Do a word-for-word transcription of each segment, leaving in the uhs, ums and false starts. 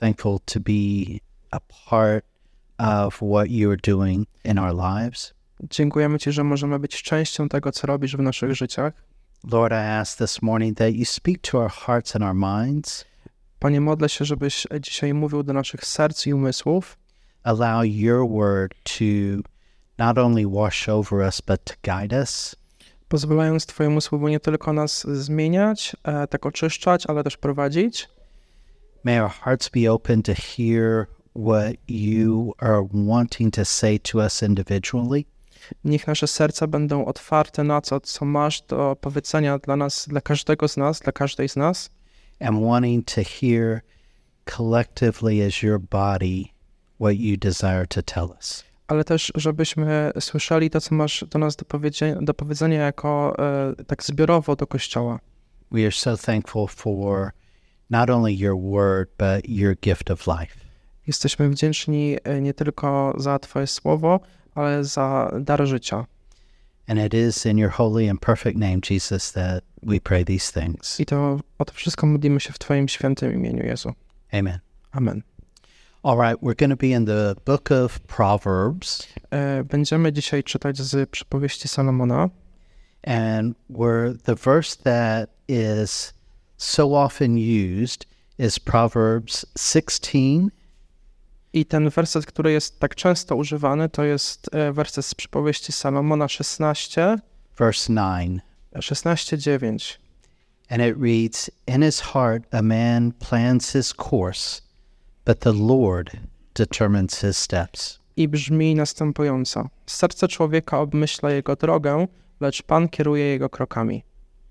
thankful to be a part of what you are doing in our lives. Dziękujemy Ci, że możemy być częścią tego, co robisz w naszych życiach. Lord, I ask this morning that you speak to our hearts and our minds. Panie, modlę się, żebyś dzisiaj mówił do naszych serc i umysłów. Allow your word to not only wash over us, but to guide us. Pozwalając Twojemu słowu nie tylko nas zmieniać, e, tak oczyszczać, ale też prowadzić. May our hearts be open to hear what you are wanting to say to us individually. Niech nasze serca będą otwarte na to, co masz do powiedzenia dla nas, dla każdego z nas, dla każdej z nas. And wanting to hear collectively as your body what you desire to tell us. Ale też, żebyśmy słyszeli to, co masz do nas do powiedzenia, do powiedzenia jako e, tak zbiorowo do Kościoła. We are so thankful for not only your word, but your gift of life. Jesteśmy wdzięczni e, nie tylko za Twoje słowo, ale za dar życia. And it is in your holy and perfect name, Jesus, that we pray these things. I to o to wszystko modlimy się w Twoim świętym imieniu, Jezu. Amen. Amen. All right, we're going to be in the book of Proverbs. E, będziemy dzisiaj czytać z przypowieści Salomona. And where the verse that is so often used is Proverbs sixteen. I ten werset, który jest tak często używany, to jest e, werset z przypowieści Salomona szesnaście, Verse nine. szesnaście dziewięć. And it reads, in his heart a man plans his course, but the Lord determines his steps. I brzmi następująco. Serce człowieka obmyśla jego drogę, lecz Pan kieruje jego krokami.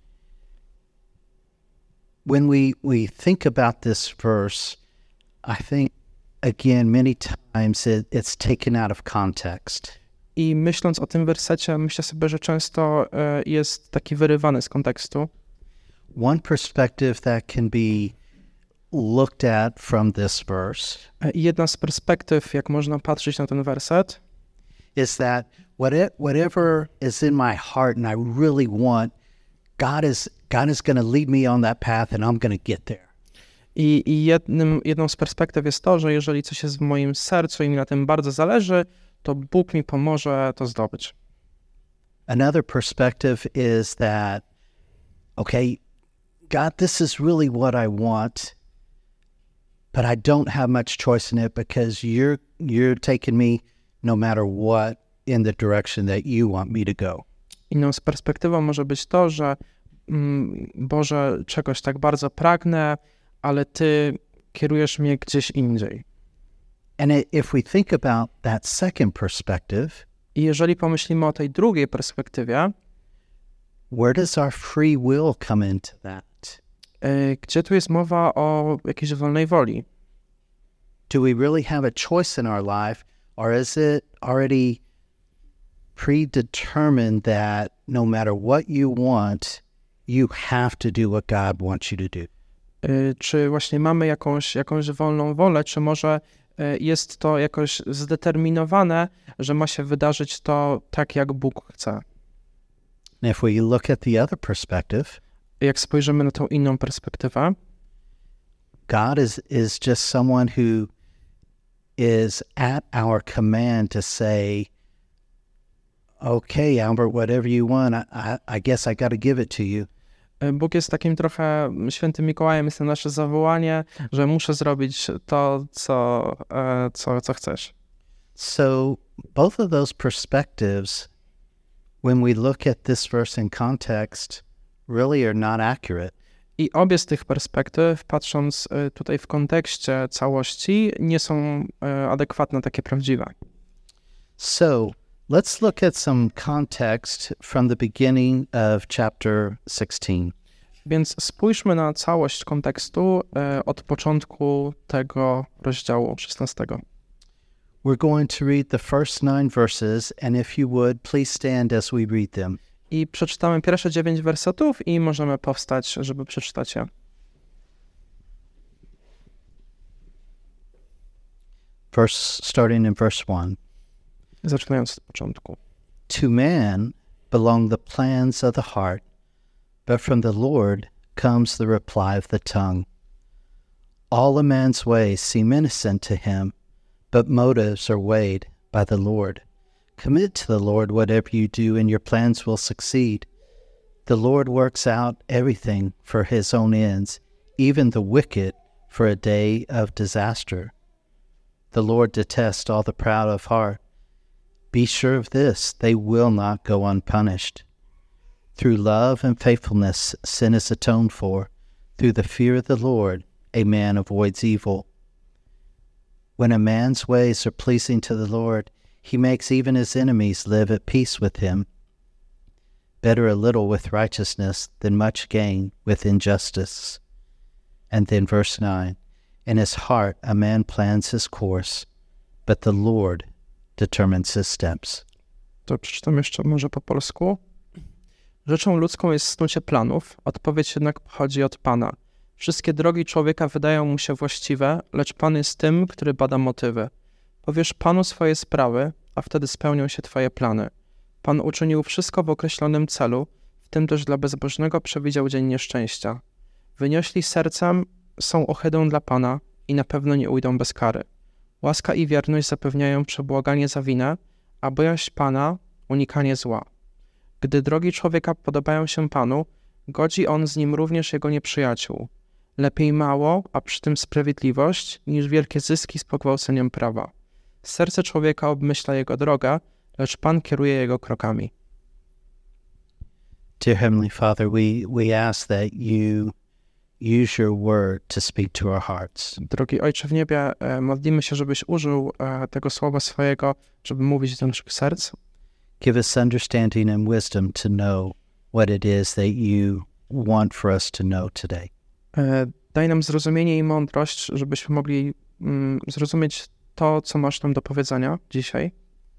When we, we think about this verse, I think, again, many times it, it's taken out of context. I myśląc o tym wersecie, myślę sobie, że często e, jest taki wyrywany z kontekstu. One perspective that can be looked at from this verse E, I jedna z perspektyw, jak można patrzeć na ten werset, is that what- whatever is in my heart and I really want, God is God is going to lead me on that path and I'm going to get there. I, i jednym, jedną z perspektyw jest to, że jeżeli coś jest w moim sercu i mi na tym bardzo zależy, to Bóg mi pomoże to zdobyć. Another perspective is that, okay, God, this is really what I want, but I don't have much choice in it because you're you're taking me no matter what in the direction that you want me to go. Inną z perspektywą może być to, że mm, Boże, czegoś tak bardzo pragnę, ale Ty kierujesz mnie gdzieś indziej. And i- if we think about that second perspective, I jeżeli pomyślimy o tej drugiej perspektywie, where does our free will come into that? y, gdzie tu jest mowa o jakiejś wolnej woli? Do we really have a choice in our life, or is it already predetermined that no matter what you want, you have to do what God wants you to do? Y, Czy właśnie mamy jakąś, jakąś wolną wolę, czy może y, jest to jakoś zdeterminowane, że ma się wydarzyć to tak, jak Bóg chce? And if we look at the other perspective, Jak spojrzymy na tą inną perspektywę, God is, is just someone who is at our command to say, okay, Albert, whatever you want, I, I, I guess I got to give it to you. y, Bóg jest takim trochę świętym Mikołajem, jest to nasze zawołanie, że muszę zrobić to, co, e, co, co chcesz. So both of those perspectives, when we look at this verse in context, really are not accurate. I obie z tych perspektyw, patrząc y, tutaj w kontekście całości, nie są y, adekwatne, takie prawdziwe. So let's look at some context from the beginning of chapter sixteen. Więc spójrzmy na całość kontekstu y, od początku tego rozdziału szesnastego. We're going to read the first nine verses, and if you would, please stand as we read them. I przeczytamy pierwsze dziewięć wersetów i możemy powstać, żeby przeczytać je. Verse starting in verse one. Zaczynając od początku. To man belong the plans of the heart, but from the Lord comes the reply of the tongue. All a man's ways seem innocent to him, but motives are weighed by the Lord. Commit to the Lord whatever you do, and your plans will succeed. The Lord works out everything for his own ends, even the wicked for a day of disaster. The Lord detests all the proud of heart. Be sure of this, they will not go unpunished. Through love and faithfulness, sin is atoned for. Through the fear of the Lord, a man avoids evil. When a man's ways are pleasing to the Lord, he makes even his enemies live at peace with him. Better a little with righteousness than much gain with injustice. And then verse nine, in his heart a man plans his course, but the Lord determines his steps. To przeczytam jeszcze może po polsku. Rzeczą ludzką jest snucie planów, odpowiedź jednak pochodzi od Pana. Wszystkie drogi człowieka wydają mu się właściwe, lecz Pan jest tym, który bada motywy. Powiesz Panu swoje sprawy, a wtedy spełnią się Twoje plany. Pan uczynił wszystko w określonym celu, w tym też dla bezbożnego przewidział dzień nieszczęścia. Wyniośli sercem są ohydą dla Pana i na pewno nie ujdą bez kary. Łaska i wierność zapewniają przebłaganie za winę, a bojaźń Pana unikanie zła. Gdy drogi człowieka podobają się Panu, godzi On z nim również jego nieprzyjaciół. Lepiej mało, a przy tym sprawiedliwość, niż wielkie zyski z pogwałceniem prawa. Serce człowieka obmyśla jego drogę, lecz Pan kieruje jego krokami. Dear Heavenly Father, we, we ask that you use your word to speak to our hearts. Drogi Ojcze w niebie, modlimy się, żebyś użył tego słowa swojego, żeby mówić do naszych serc. Give us understanding and wisdom to know what it is that you want for us to know today. Daj nam zrozumienie i mądrość, żebyśmy mogli mm, zrozumieć to, co masz nam do powiedzenia dzisiaj.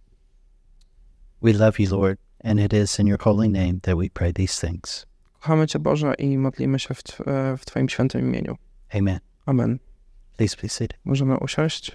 We love you, Lord, and it is in your holy name that we pray these things. Kochamy Cię, Boże, i modlimy się w, w Twoim świętym imieniu. Amen. Amen. Please be seated. Możemy usiąść.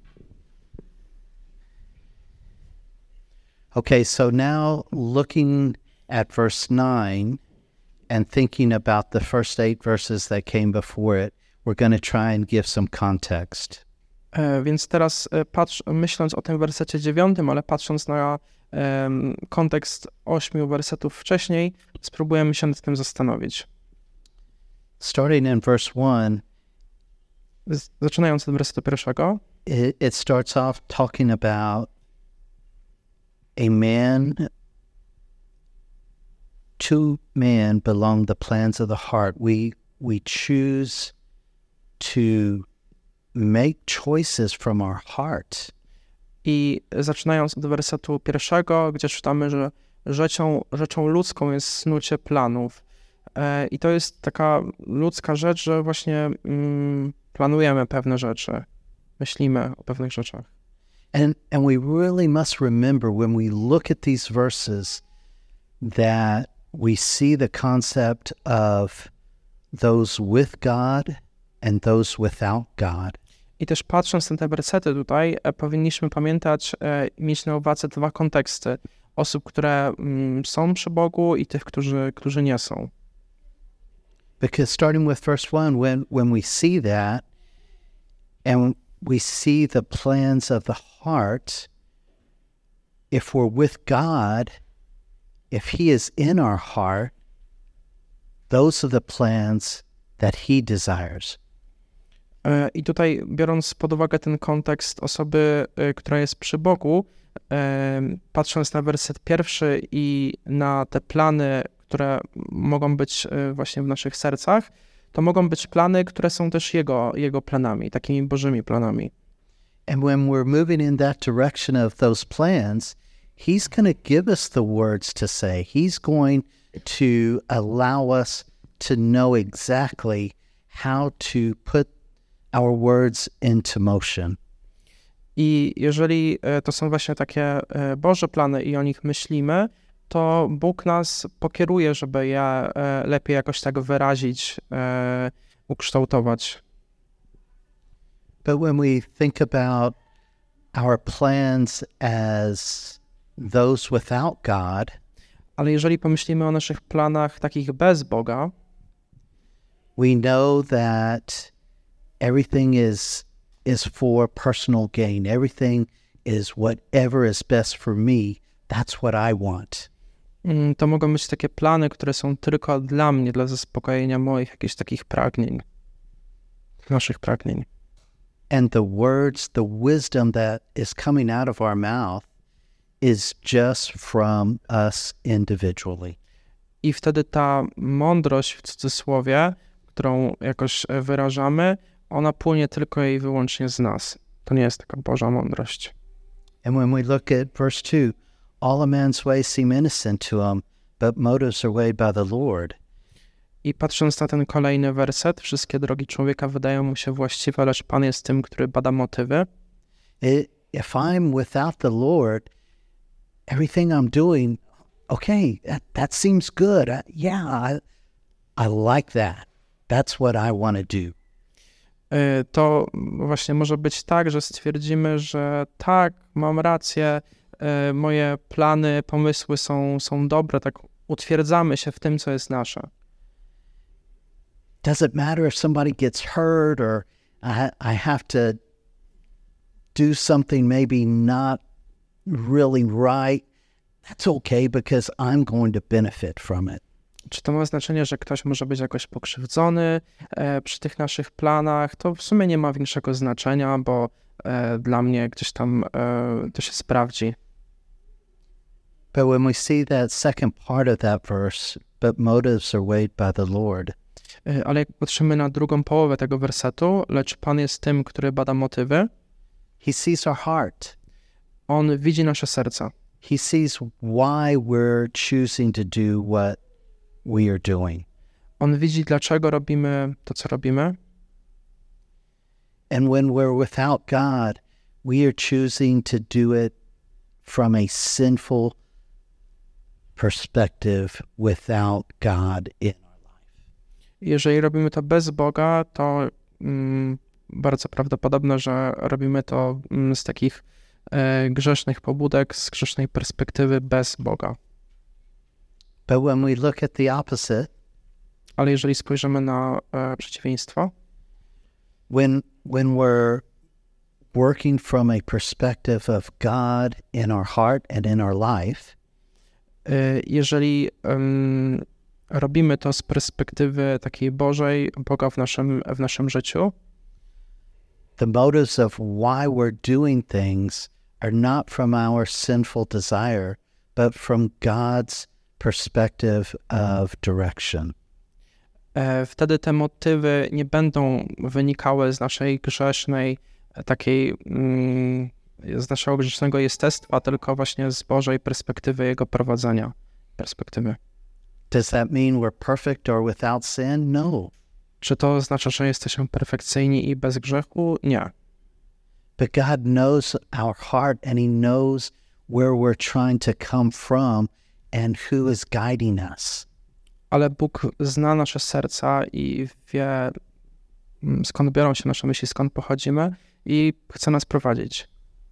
Okay, so now looking at verse nine and thinking about the first eight verses that came before it, we're going to try and give some context. E, więc teraz e, patrz, myśląc o tym wersecie dziewiątym, ale patrząc na e, kontekst ośmiu wersetów wcześniej, spróbujemy się nad tym zastanowić. Starting in verse one, Z, zaczynając od wersetu pierwszego, it, it starts off talking about a man, to man belong the plans of the heart. We we choose to make choices from our heart. I zaczynając od wersetu pierwszego, gdzie czytamy, że rzeczą, rzeczą ludzką jest snucie planów. E, I to jest taka ludzka rzecz, że właśnie mm, planujemy pewne rzeczy, myślimy o pewnych rzeczach. And and we really must remember when we look at these verses that we see the concept of those with God and those without God. I też patrząc na te wersety tutaj, e, powinniśmy pamiętać, e, mieć na uwadze dwa konteksty. Osób, które mm, są przy Bogu i tych, którzy, którzy nie są. Because starting with verse one, when, when we see that and we see the plans of the heart, if we're with God, if He is in our heart, those are the plans that He desires. I tutaj, biorąc pod uwagę ten kontekst osoby, która jest przy Bogu, patrząc na werset pierwszy i na te plany, które mogą być właśnie w naszych sercach, to mogą być plany, które są też Jego, Jego planami, takimi Bożymi planami. And when we're moving in that direction of those plans, He's going to give us the words to say. He's going to allow us to know exactly how to put our words into motion. I jeżeli to są właśnie takie Boże plany i o nich myślimy, to Bóg nas pokieruje, żeby je lepiej jakoś tak wyrazić, ukształtować. But when we think about our plans as those without God, ale jeżeli pomyślimy o naszych planach takich bez Boga, we know that everything is is for personal gain. Everything is whatever is best for me. That's what I want. To mogą być takie plany, które są tylko dla mnie, dla zaspokojenia moich jakichś takich pragnień, naszych pragnień. And the words, the wisdom that is coming out of our mouth is just from us individually. I wtedy ta mądrość w cudzysłowie, którą jakoś wyrażamy, ona płynie tylko i wyłącznie z nas. To nie jest taka Boża mądrość. And when we look at verse two, all a man's ways seem innocent to him, but motives are weighed by the Lord. I patrząc na ten kolejny werset, wszystkie drogi człowieka wydają mu się właściwe, lecz Pan jest tym, który bada motywy. If I'm without the Lord, everything I'm doing, okay, that, that seems good. I, yeah, I, I like that. That's what I want to do. To właśnie może być tak, że stwierdzimy, że tak, mam rację, moje plany, pomysły są, są dobre, tak utwierdzamy się w tym, co jest nasze. Does it matter if somebody gets hurt or I, I have to do something maybe not really right? That's okay because I'm going to benefit from it. Czy to ma znaczenie, że ktoś może być jakoś pokrzywdzony e, przy tych naszych planach? To w sumie nie ma większego znaczenia, bo e, dla mnie gdzieś tam e, to się sprawdzi. But when we see that second part of that verse, but motives are weighed by the Lord. E, ale jak patrzymy na drugą połowę tego wersetu, lecz Pan jest tym, który bada motywy. He sees our heart. On widzi nasze serca. He sees why we're choosing to do what we are doing. On widzi, dlaczego robimy to, co robimy. And when we're without God, we are choosing to do it from a sinful perspective without God in our life. Jeżeli robimy to bez Boga, to mm, bardzo prawdopodobne, że robimy to mm, z takich e, grzesznych pobudek, z grzesznej perspektywy bez Boga. But when we look at the opposite, ale jeżeli spojrzymy na e, przeciwieństwo, when when we're working from a perspective of God in our heart and in our life, e, jeżeli um, robimy to z perspektywy takiej Bożej, Boga w naszym, w naszym życiu, the motives of why we're doing things are not from our sinful desire, but from God's perspective of direction. Wtedy te motywy nie będą wynikały z naszej grzesznej, takiej, z naszego grzesznego jestestwa, tylko właśnie z Bożej perspektywy Jego prowadzenia, perspektywy. Does that mean we're perfect or without sin? No. Czy to oznacza, że jesteśmy perfekcyjni i bez grzechu? Nie. But God knows our heart and He knows where we're trying to come from and who is guiding us. Ale Bóg zna nasze serca i wie, skąd biorą się nasze myśli, skąd pochodzimy i chce nas prowadzić.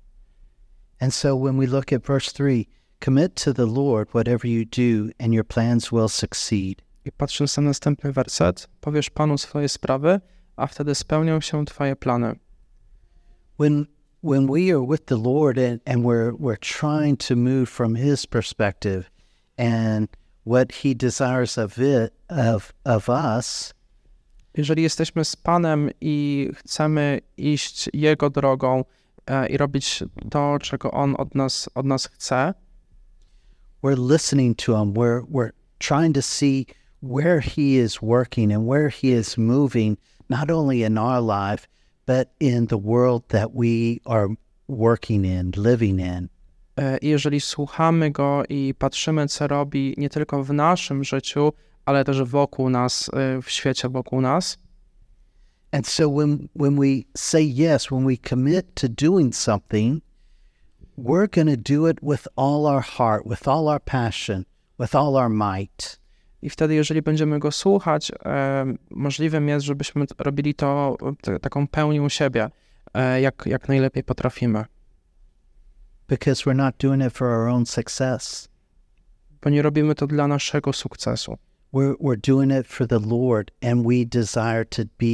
And so when we look at verse three, commit to the Lord whatever you do and your plans will succeed. I patrząc na następny werset, powiesz Panu swoje sprawy, a wtedy spełnią się Twoje plany. When when we are with the Lord and, and we're we're trying to move from His perspective and what He desires of it of of us, jeżeli jesteśmy z Panem i chcemy iść Jego drogą e, i robić to, czego On od nas od nas chce, we're listening to Him. We're we're trying to see where He is working and where He is moving, not only in our life, but in the world that we are working in, living in. I jeżeli słuchamy Go i patrzymy, co robi nie tylko w naszym życiu, ale też wokół nas, w świecie wokół nas. And so when when we say yes, when we commit to doing something, we're going to do it with all our heart, with all our passion, with all our might. I wtedy, jeżeli będziemy Go słuchać, e, możliwym jest, żebyśmy robili to t- taką pełnią siebie, e, jak, jak najlepiej potrafimy. Because we're not doing it for our own success. Bo nie robimy to dla naszego sukcesu. We're we're doing it for the Lord, and we desire to be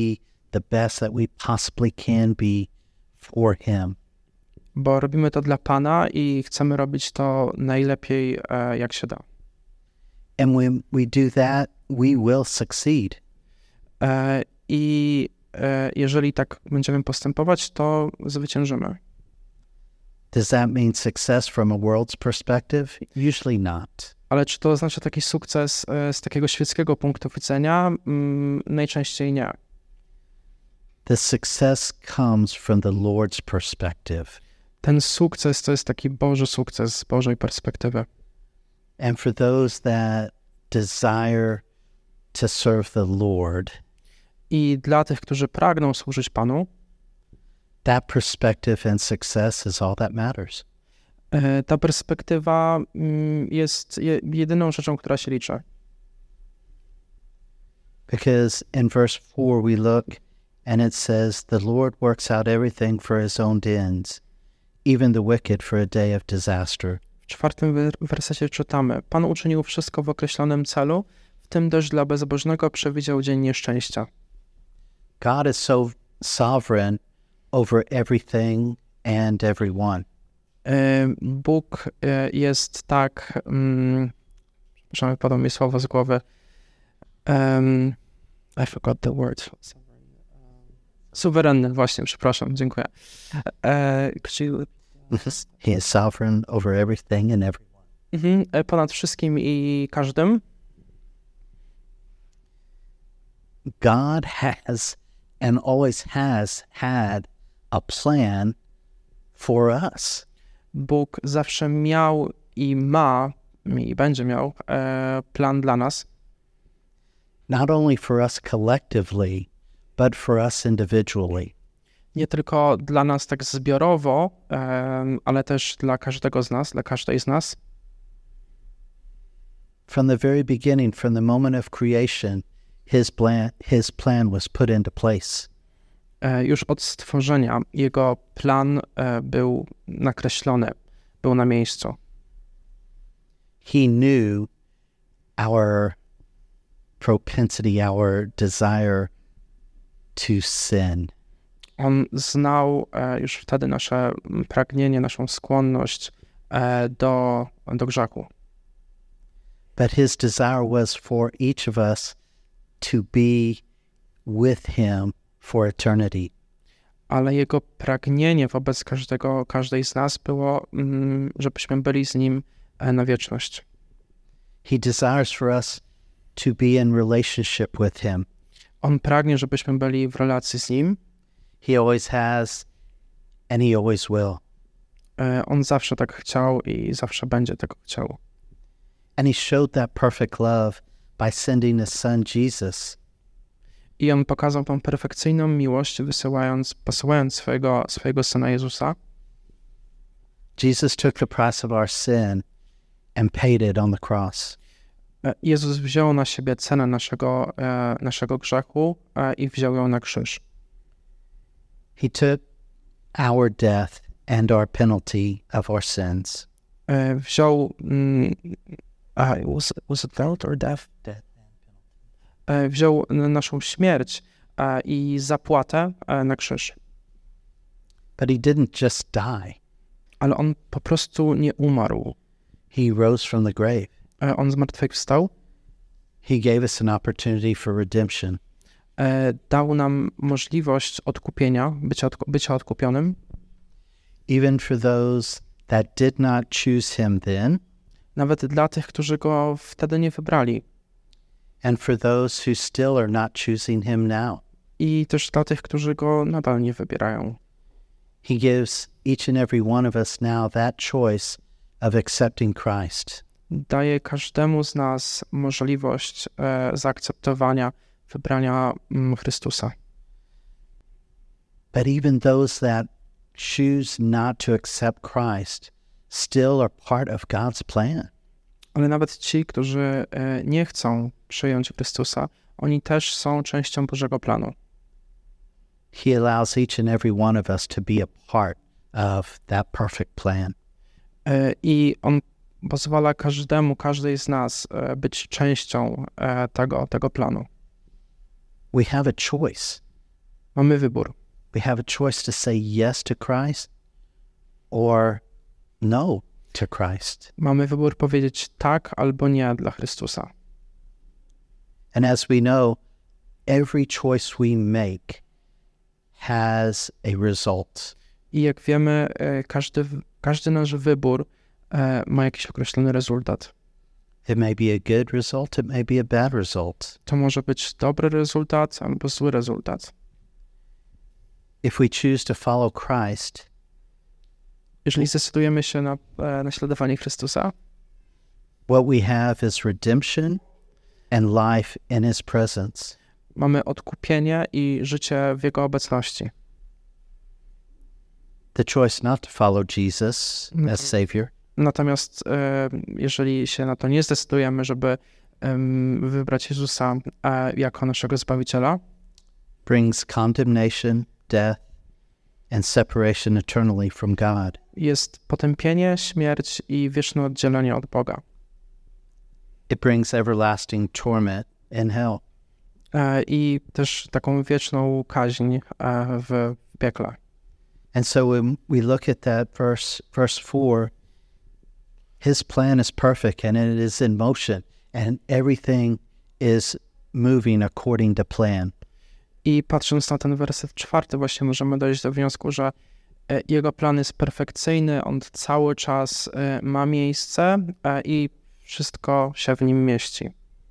the best that we possibly can be for Him. Bo robimy to dla Pana i chcemy robić to najlepiej, e, jak się da. And when we do that, we will succeed. E, I e, jeżeli tak będziemy postępować, to zwyciężymy. Does that mean success from a world's perspective? Usually not. Ale czy to oznacza taki sukces e, z takiego świeckiego punktu widzenia? Mm, najczęściej nie. The success comes from the Lord's perspective. Ten sukces to jest taki Boży sukces z Bożej perspektywy. And for those that desire to serve the Lord, I dla tych, którzy pragną służyć Panu, that perspective and success is all that matters. e, ta perspektywa mm, jest je, jedyną rzeczą, która się liczy. Because in verse four we look and it says, the Lord works out everything for His own ends, even the wicked for a day of disaster. W czwartym wer- wersecie czytamy: Pan uczynił wszystko w określonym celu, w tym też dla bezbożnego przewidział dzień nieszczęścia. God is so sovereign over everything and everyone. E, Bóg e, jest tak, mm, przepraszam, wypadło mi słowo z głowy. Um, I forgot the word. Suwerenny, właśnie, przepraszam, dziękuję. E, could you- He is sovereign over everything and everyone. Mhm, e, ponad wszystkim i każdym. God has and always has had a plan for us. Bóg zawsze miał i ma, i będzie miał e, plan dla nas. Not only for us collectively, but for us individually. Nie tylko dla nas tak zbiorowo, em, ale też dla każdego z nas, dla każdej z nas. From the very beginning, from the moment of creation, his plan, his plan was put into place. E, Już od stworzenia jego plan e, był nakreślony, był na miejscu. He knew our propensity, our desire to sin. On znał e, już wtedy nasze pragnienie, naszą skłonność e, do, do grzechu. But his desire was for each of us to be with him for eternity. Ale jego pragnienie wobec każdego, każdej z nas było, mm, żebyśmy byli z nim e, na wieczność. He desires for us to be in relationship with him. On pragnie, żebyśmy byli w relacji z nim. He always has and he always will. E, On zawsze tak chciał i zawsze będzie tego chciał. And he showed that perfect love by sending his son Jesus. I on pokazał tą perfekcyjną miłość, wysyłając, posyłając swojego, swojego Syna Jezusa. Jesus took the price of our sin and paid it on the cross. E, Jezus wziął na siebie cenę naszego, e, naszego grzechu e, i wziął ją na krzyż. He took our death and our penalty of our sins. E, Wziął... Mm, a, was, was it death or death? Death. E, Wziął naszą śmierć e, i zapłatę e, na krzyż. But he didn't just die. Ale on po prostu nie umarł. He rose from the grave. E, On zmartwychwstał. He gave us an opportunity for redemption. E, Dał nam możliwość odkupienia, bycia, odku- bycia odkupionym. Even for those that did not choose him then, Nawet dla tych, którzy go wtedy nie wybrali. and for those who still are not choosing him now. I też dla tych, którzy go nadal nie wybierają. He gives each and every one of us now that choice of accepting Christ. Daje każdemu z nas możliwość e, zaakceptowania, wybrania mm, Chrystusa. But even those that choose not to accept Christ still are part of God's plan. Ale nawet ci, którzy e, nie chcą przyjąć Chrystusa, oni też są częścią Bożego planu. He allows each and every one of us to be a part of that perfect plan. E, I On pozwala każdemu, każdej z nas e, być częścią e, tego, tego planu. We have a choice. Mamy wybór. We have a choice to say yes to Christ or no to Christ. Mamy wybór powiedzieć tak albo nie dla Chrystusa. And as we know, every choice we make has a result. I jak wiemy, każdy, każdy nasz wybór ma jakiś określony rezultat. It may be a good result, it may be a bad result. To może być dobry rezultat albo zły rezultat. If we choose to follow Christ, Jeżeli zdecydujemy się na naśladowanie Chrystusa, what we have is redemption and life in His presence. mamy odkupienie i życie w Jego obecności. The choice not to follow Jesus Mhm. as Savior Natomiast e, jeżeli się na to nie zdecydujemy, żeby em, wybrać Jezusa e, jako naszego Zbawiciela, brings condemnation, death, and separation eternally from God. jest potępienie, śmierć i wieczne oddzielenie od Boga. It brings everlasting torment in hell. E, I też taką wieczną kaźń e, w piekle. And so when we look at that verse, verse four, His plan is perfect and it is in motion and everything is moving according to plan. I patrząc na ten werset czwarty, właśnie możemy dojść do wniosku, że e, Jego plan jest perfekcyjny, On cały czas e, ma miejsce e, i wszystko się w nim mieści.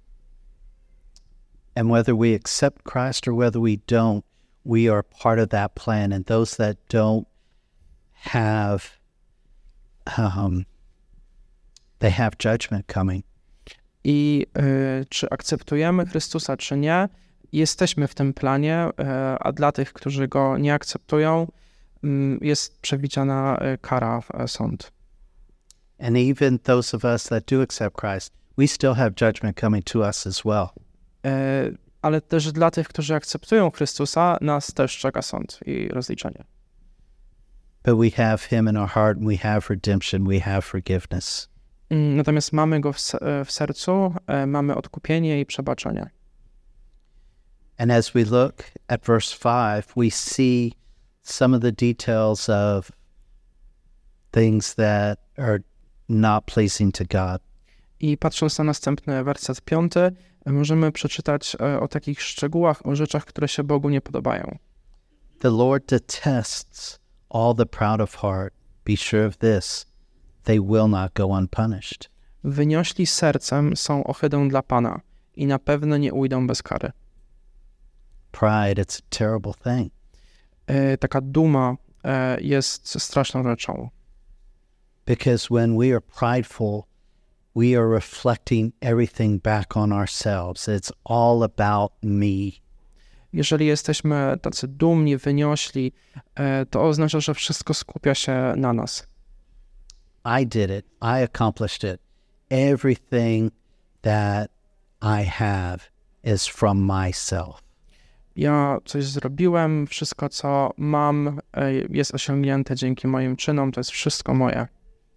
And whether we accept Christ or whether we don't, we are part of that plan. And those that don't have, um, they have judgment coming. I y, czy akceptujemy Chrystusa, czy nie, jesteśmy w tym planie, y, a dla tych, którzy Go nie akceptują, y, jest przewidziana y, kara, y, sąd. And even those of us that do accept Christ, we still have judgment coming to us as well. Y, ale też dla tych, którzy akceptują Chrystusa, nas też czeka sąd i rozliczenie. But we have Him in our heart and we have redemption, we have forgiveness. Y, natomiast mamy Go w, w sercu, y, mamy odkupienie i przebaczenie. And as we look at verse five, we see some of the details of things that are not pleasing to God. I patrząc na następny werset piąty, możemy przeczytać y, o takich szczegółach, o rzeczach, które się Bogu nie podobają. The Lord detests all the proud of heart. Be sure of this, they will not go unpunished. Wyniośli sercem są ohydą dla Pana i na pewno nie ujdą bez kary. Pride, it's a terrible thing. E, taka duma e, jest straszną rzeczą, Because when we are prideful, we are reflecting everything back on ourselves. It's all about me. jeżeli jesteśmy tacy dumni, wyniośli, e, to oznacza, że wszystko skupia się na nas. I did it. I accomplished it. Everything that I have is from myself. Ja coś zrobiłem, wszystko co mam e, jest osiągnięte dzięki moim czynom, to jest wszystko moje.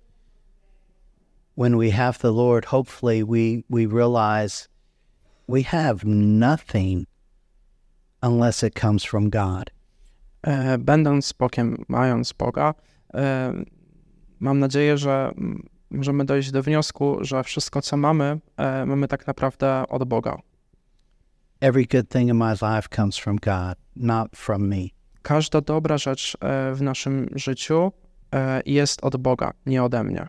When we have the Lord, hopefully we, we realize we have nothing unless it comes from God. E, będąc Bogiem, mając Boga, e, mam nadzieję, że mm, możemy dojść do wniosku, że wszystko co mamy, e, mamy tak naprawdę od Boga. Every good thing in my life comes from God, not from me. Każda dobra rzecz e, w naszym życiu e, jest od Boga, nie ode mnie.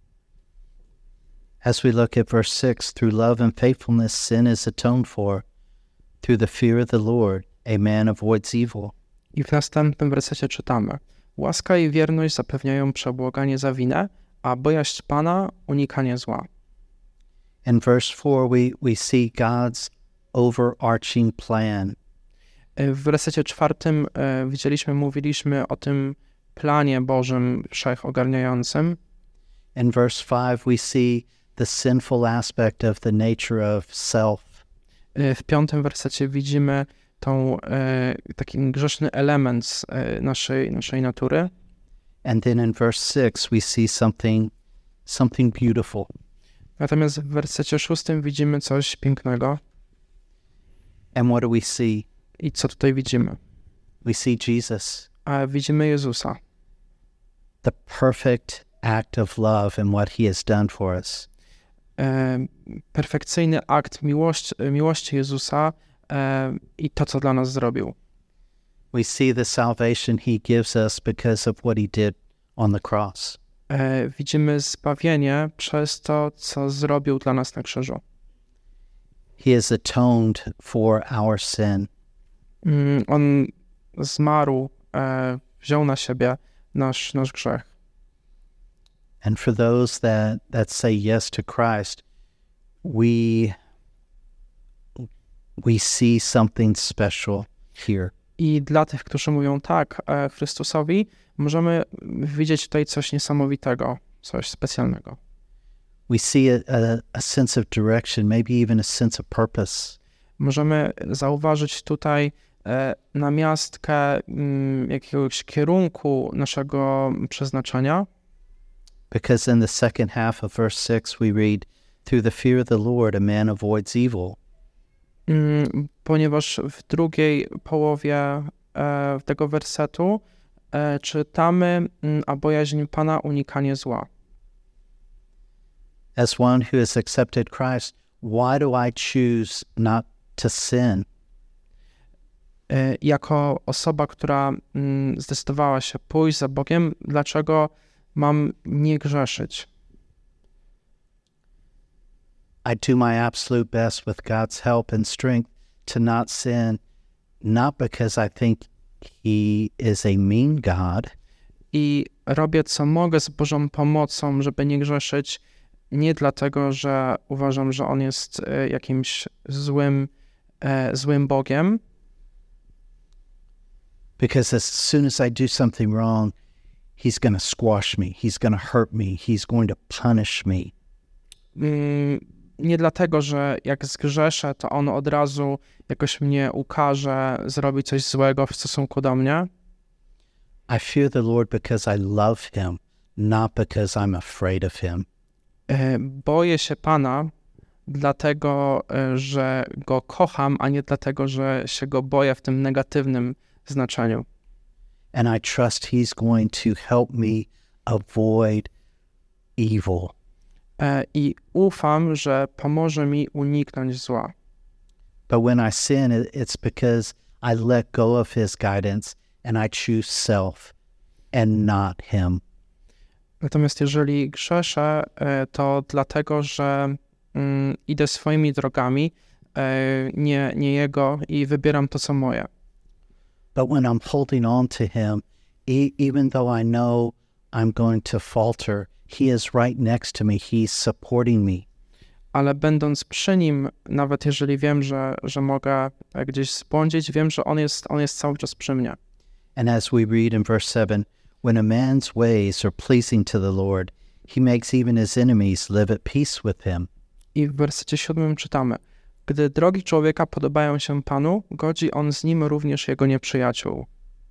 As we look at verse six, through love and faithfulness, sin is atoned for. Through the fear of the Lord, a man avoids evil. I w następnym wersecie czytamy: łaska i wierność zapewniają przebłaganie za winę, a bojaźń Pana unikanie zła. In verse four, we, we see God's overarching plan. E, W wersecie czwartym e, widzieliśmy, mówiliśmy o tym planie Bożym wszechogarniającym. In verse five, we see the sinful aspect of the nature of self. E, W piątym wersecie widzimy tą, e, taki grzeszny element e, naszej, naszej natury. And then in verse six, we see something, something beautiful. Natomiast w wersecie szóstym widzimy coś pięknego. And what do we see? I co tutaj widzimy? We see Jesus, a widzimy Jezusa. the perfect act of love and what he has done for us. E, perfekcyjny akt miłości, miłości Jezusa e, i to, co dla nas zrobił. We see the salvation he gives us because of what he did on the cross. E, widzimy zbawienie przez to, co zrobił dla nas na krzyżu. He has atoned for our sin. Mm, on zmarł, e, wziął na siebie nasz, nasz grzech. And for those that, that say yes to Christ, we, we see something special here. I dla tych, którzy mówią tak e, Chrystusowi, możemy widzieć tutaj coś niesamowitego, coś specjalnego. We see a, a, a sense of direction, maybe even a sense of purpose. Możemy zauważyć tutaj e, namiastkę mm, jakiegoś kierunku naszego przeznaczenia, Because in the second half of verse six, we read, through the fear of the Lord, a man avoids evil. mm, ponieważ w drugiej połowie e, tego wersetu e, czytamy, mm, a bojaźń Pana unikanie zła. As one who has accepted Christ, why do I choose not to sin? E, jako osoba, która mm, zdecydowała się pójść za Bogiem, dlaczego mam nie grzeszyć? I do my absolute best with God's help and strength to not sin, not because I think he is a mean God, I robię co mogę z Bożą pomocą, żeby nie grzeszyć, nie dlatego, że uważam, że On jest e, jakimś złym, e, złym Bogiem, because as soon as I do something wrong, he's going to squash me, he's going to hurt me, he's going to punish me. mm, nie dlatego, że jak zgrzeszę, to On od razu jakoś mnie ukarze, zrobi coś złego w stosunku do mnie. I fear the Lord because I love him, not because I'm afraid of him. E, Boję się Pana, dlatego, e, że Go kocham, a nie dlatego, że się Go boję w tym negatywnym znaczeniu. And I trust he's going to help me avoid evil. E, I ufam, że pomoże mi uniknąć zła. But when I sin, it- it's because I let go of his guidance and I choose self and not him. Natomiast jeżeli grzeszę, e, to dlatego, że mm, idę swoimi drogami, e, nie, nie Jego i wybieram to, co moje. But when I'm holding on to him, e- even though I know I'm going to falter, he is right next to me. He's supporting me. Ale będąc przy Nim, nawet jeżeli wiem, że, że mogę e, gdzieś zbłądzić, wiem, że On jest, on jest cały czas przy mnie. And as we read in verse seven, when a man's ways are pleasing to the Lord, he makes even his enemies live at peace with him. I w wersecie siódmym czytamy: Gdy drogi człowieka podobają się Panu, godzi On z nim również jego nieprzyjaciół.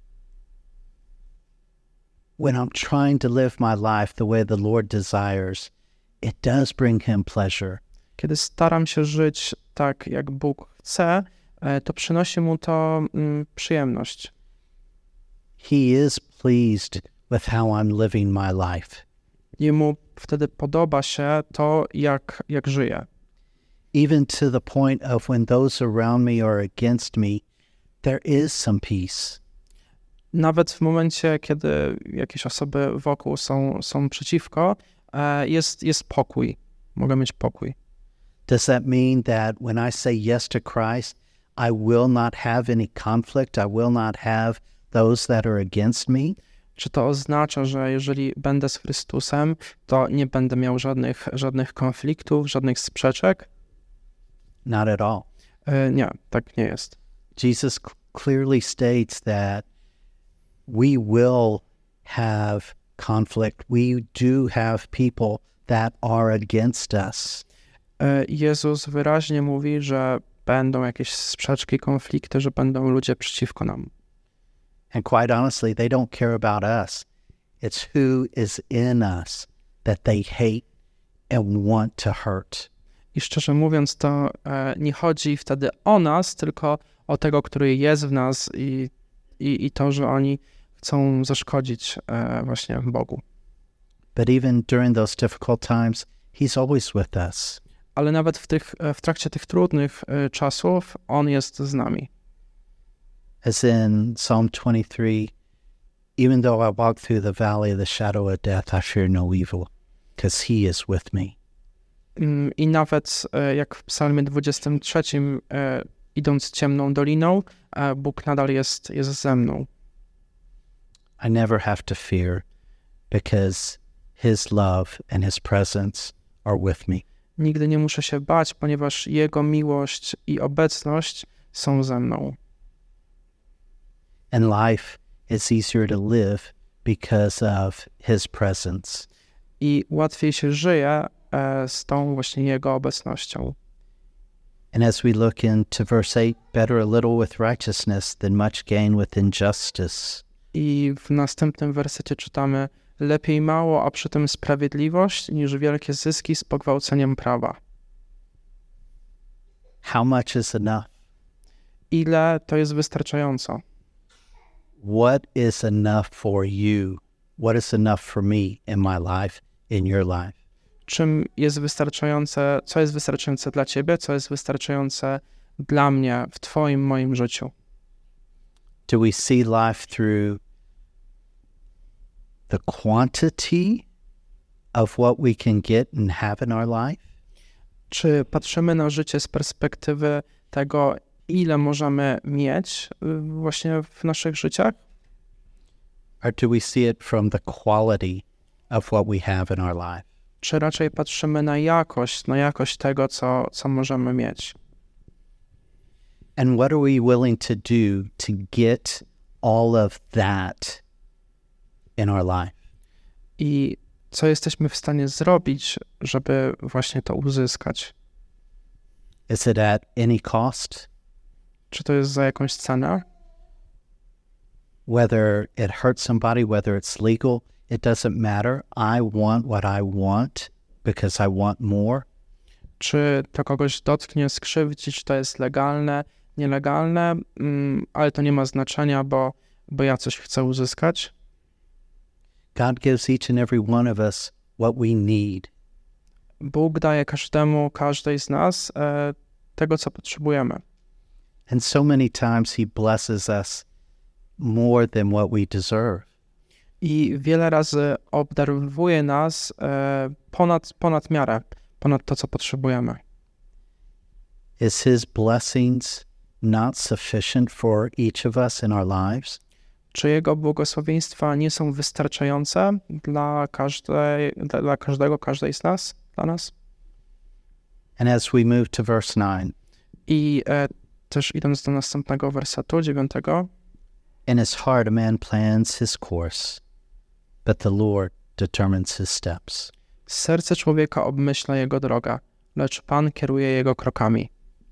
When I'm trying to live my life the way the Lord desires, it does bring him pleasure. Kiedy staram się żyć tak, jak Bóg chce, e, to przynosi Mu to mm, przyjemność. He is pleased with how I'm living my life. Jemu wtedy podoba się to, jak, jak żyję. Even to the point of when those around me are against me, there is some peace. Nawet w momencie, kiedy jakieś osoby wokół są, są przeciwko, e, jest, jest pokój. Mogę mieć pokój. Does that mean that when I say yes to Christ, I will not have any conflict? I will not have those that are against me? Czy to oznacza, że jeżeli będę z Chrystusem, to nie będę miał żadnych, żadnych konfliktów, żadnych sprzeczek? Not at all. E, nie, tak nie jest. Jesus c- clearly states that we will have conflict. We do have people that are against us. E, Jezus wyraźnie mówi, że będą jakieś sprzeczki, konflikty, że będą ludzie przeciwko nam. And quite honestly, they don't care about us. It's who is in us that they hate and want to hurt. I szczerze mówiąc, to e, nie chodzi wtedy o nas, tylko o tego, który jest w nas i, i, i to, że oni chcą zaszkodzić e, właśnie Bogu. But even during those difficult times, He's always with us. Ale nawet w, tych, w trakcie tych trudnych e, czasów On jest z nami. As in Psalm twenty-three, even though I walk through the valley of the shadow of death, I fear no evil, because He is with me. I nawet e, jak w psalmie dwudziestym trzecim, e, idąc ciemną doliną, e, Bóg nadal jest, jest ze mną. I never have to fear, because His love and His presence are with me. Nigdy nie muszę się bać, ponieważ Jego miłość i obecność są ze mną. And life is easier to live because of His presence. I łatwiej się żyje e, z tą właśnie Jego obecnością. And as we look into verse eight, better a little with righteousness than much gain with injustice. I w następnym wersecie czytamy: lepiej mało, a przy tym sprawiedliwość, niż wielkie zyski z pogwałceniem prawa. How much is enough? Ile to jest wystarczająco? What is enough for you? What is enough for me in my life, in your life? Czym jest wystarczające, co jest wystarczające dla Ciebie, co jest wystarczające dla mnie w Twoim, moim życiu? Do we see life through the quantity of what we can get and have in our life? Czy patrzymy na życie z perspektywy tego, ile możemy mieć właśnie w naszych życiach? Or do we see it from the quality of what we have in our life? Czy raczej patrzymy na jakość, na jakość tego, co, co możemy mieć? And what are we willing to do to get all of that in our life? I co jesteśmy w stanie zrobić, żeby właśnie to uzyskać? Is it at any cost? Czy to jest za jakąś cenę? Whether it hurts somebody, whether it's legal, it doesn't matter. I want what I want because I want more. Czy to kogoś dotknie, skrzywdzi, czy to jest legalne, nielegalne, mm, ale to nie ma znaczenia, bo, bo ja coś chcę uzyskać. God gives each and every one of us what we need. Bóg daje każdemu, każdej z nas e, tego, co potrzebujemy. And so many times He blesses us more than what we deserve. I wiele razy obdarowuje nas e, ponad, ponad miarę, ponad to, co potrzebujemy. Is His blessings not sufficient for each of us in our lives? Czy Jego błogosławieństwa nie są wystarczające dla, każdej, dla, dla każdego, każdej z nas, dla nas? And as we move to verse nine, I e, też idąc do następnego wersetu, dziewiątego, in his heart a man plans his course, but the Lord determines his steps. serce człowieka obmyśla jego droga, lecz Pan kieruje jego krokami.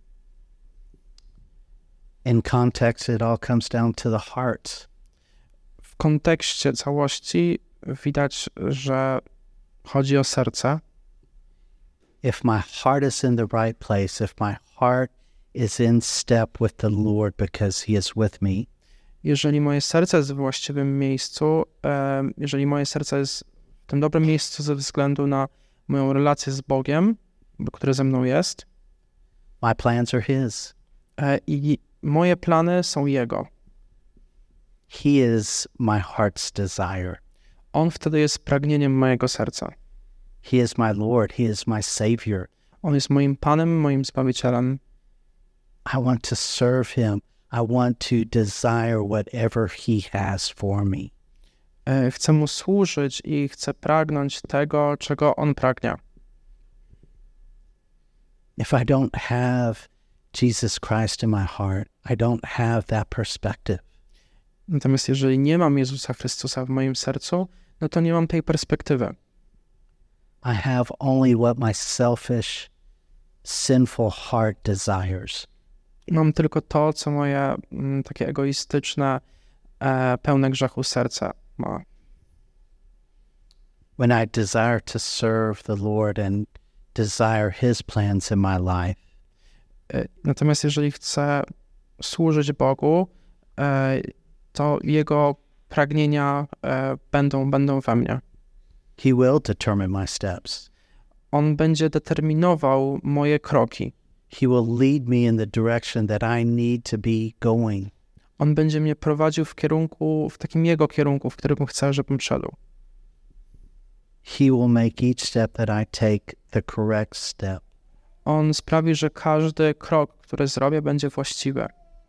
In context, it all comes down to the heart. W kontekście całości widać, że chodzi o serce. If my heart is in the right place, if my heart is in step with the Lord because He is with me, Jeżeli moje serce jest w właściwym miejscu, e, jeżeli moje serce jest w tym dobrym miejscu ze względu na moją relację z Bogiem, który ze mną jest, my plans are His. e, i moje plany są Jego. He is my heart's desire. On wtedy jest pragnieniem mojego serca. He is my Lord. He is my Savior. On jest moim Panem, moim Zbawicielem. I want to serve Him. I want to desire whatever He has for me. E, Chcę Mu służyć i chcę pragnąć tego, czego On pragnie. If I don't have Jesus Christ in my heart, I don't have that perspective. Natomiast jeżeli nie mam Jezusa Chrystusa w moim sercu, no to nie mam tej perspektywy. I have only what my selfish, sinful heart desires. Mam tylko to, co moje mm, takie egoistyczne, e, pełne grzechu serce ma. When I desire to serve the Lord and desire His plans in my life, E, natomiast jeżeli chcę służyć Bogu e, to Jego pragnienia e, będą, będą we mnie. He will determine my steps. On będzie determinował moje kroki. He will lead me in the direction that I need to be going. On będzie mnie prowadził w kierunku, w takim Jego kierunku, w którym chce, żebym szedł. He will make each step that I take the correct step. On sprawi, że każdy krok, który zrobię, będzie właściwy.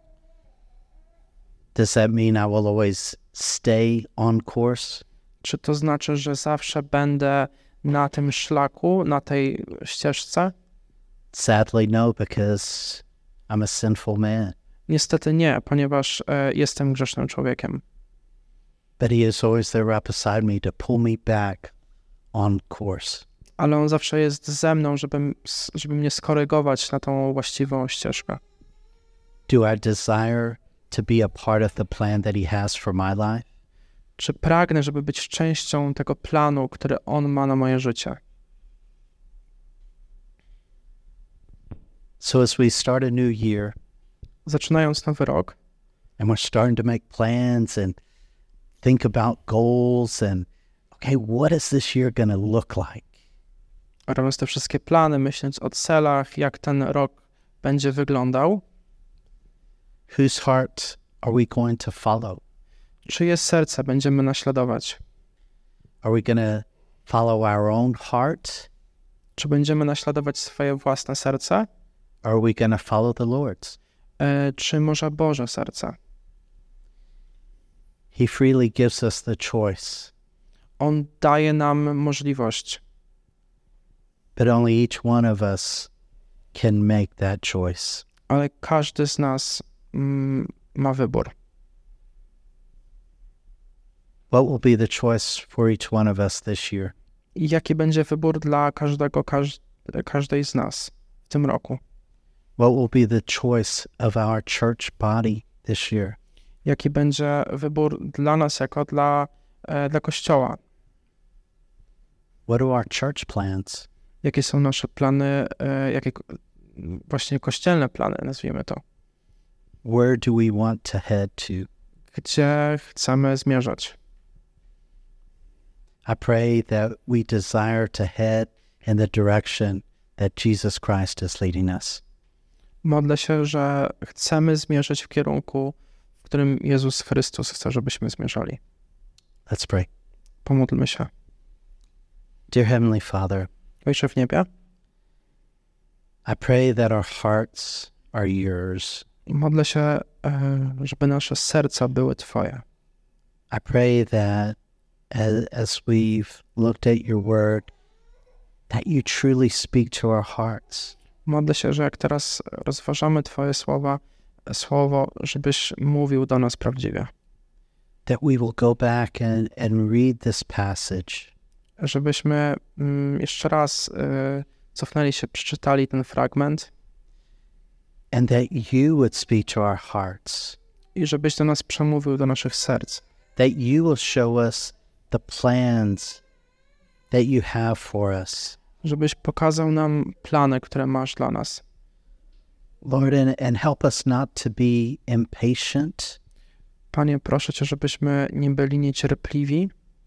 Does that mean I will always stay on course? Czy to znaczy, że zawsze będę na tym szlaku, na tej ścieżce? Sadly, no, because I'm a sinful man. Niestety nie, ponieważ e, jestem grzesznym człowiekiem. But He is always there right beside me to pull me back on course. Ale On zawsze jest ze mną, żeby, żeby mnie skorygować na tą właściwą ścieżkę. Do I desire to be a part of the plan that He has for my life? Czy pragnę, żeby być częścią tego planu, który On ma na moje życie? So as we start a new year, Zaczynając nowy rok, and we're starting to make plans and think about goals and, okay, what is this year going to look like? robiąc te wszystkie plany, myśląc o celach, jak ten rok będzie wyglądał, Whose heart are we going to follow? czyje serce będziemy naśladować? Are we going to follow our own heart? Czy będziemy naśladować swoje własne serce? Or are we going to follow the Lord's? E, czy może Boże serce? He freely gives us the choice, On daje nam możliwość, but only each one of us can make that choice. ale każdy z nas mm, ma wybór. What will be the choice for each one of us this year? I jaki będzie wybór dla każdego, każ, każdej z nas w tym roku? What will be the choice of our church body this year? Jaki będzie wybór dla nas jako dla, e, dla Kościoła? What are our church plans? Jakie są nasze plany, e, jakie ko- właśnie kościelne plany, nazwijmy to? Where do we want to head to? Gdzie chcemy zmierzać? I pray that we desire to head in the direction that Jesus Christ is leading us. Modlę się, że chcemy zmierzać w kierunku, w którym Jezus Chrystus chce, żebyśmy zmierzali. Let's pray. Pomódlmy się. Dear Heavenly Father, Ojcze w niebie, I pray that our hearts are yours. modlę się, e, żeby nasze serca były Twoje. I pray that as, as we've looked at your word, that you truly speak to our hearts. Modlę się, że jak teraz rozważamy Twoje słowa, słowo, żebyś mówił do nas prawdziwie. That we will go back and, and read this passage Żebyśmy mm, jeszcze raz y, cofnęli się, przeczytali ten fragment and that you would speak to our hearts. i żebyś do nas przemówił do naszych serc. That you will show us the plans that you have for us. Żebyś pokazał nam plany, które masz dla nas. Lord, and, and help us not to be impatient, Panie, proszę Cię, żebyśmy nie byli niecierpliwi,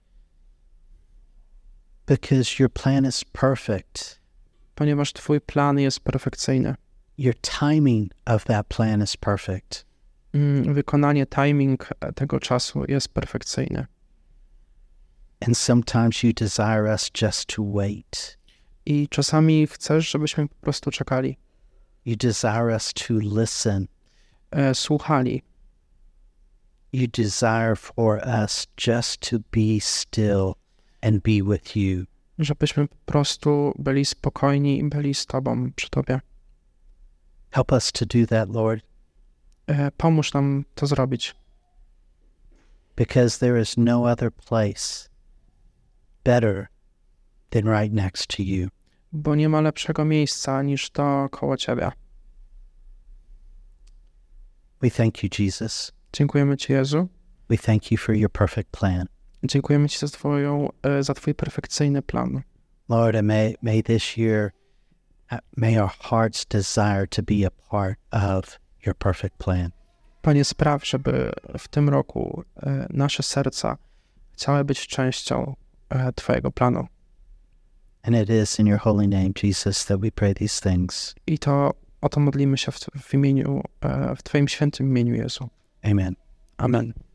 because your plan is perfect. ponieważ Twój plan jest perfekcyjny. Your timing of that plan is perfect. Mm, Wykonanie, timing tego czasu jest perfekcyjny. And sometimes you desire us just to wait. I czasami chcesz, żebyśmy po prostu czekali, You desire us to listen. e, słuchali. You desire for us just to be still and be with you. Żebyśmy po prostu byli spokojni i byli z Tobą, przy Tobie. Help us to do that, Lord, E, pomóż nam to zrobić, because there is no other place better than right next to you. bo nie ma lepszego miejsca niż to koło Ciebie. We thank you, Jesus. Dziękujemy Ci, Jezu. We thank you for your perfect plan. Dziękujemy Ci za, twoją, e, za Twój perfekcyjny plan. Lord, and may, may this year, uh, may our hearts desire to be a part of your perfect plan. Panie, spraw, żeby w tym roku e, nasze serca chciały być częścią e, Twojego planu. And it is in your holy name, Jesus, that we pray these things. I to o to modlimy się w, w imieniu, e, w Twoim świętym imieniu, Jezu. Amen. Amen.